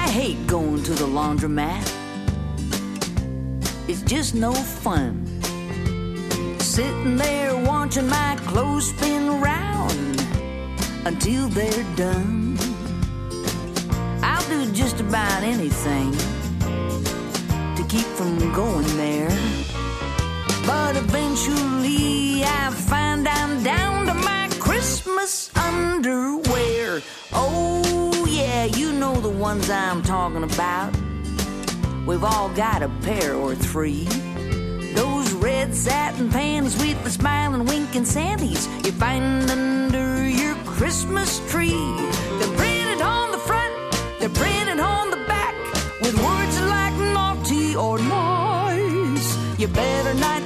hate going to the laundromat. It's just no fun. Sitting there watching my clothes spin round until they're done. I'll do just about anything to keep from going there. But eventually I find I'm down to my Christmas underwear. Oh yeah, you know the ones I'm talking about. We've all got a pair or three. Those red satin panties with the smiling winking Santies you find under your Christmas tree. They're printed on the front, they're printed on the back, with words like naughty or nice. You better not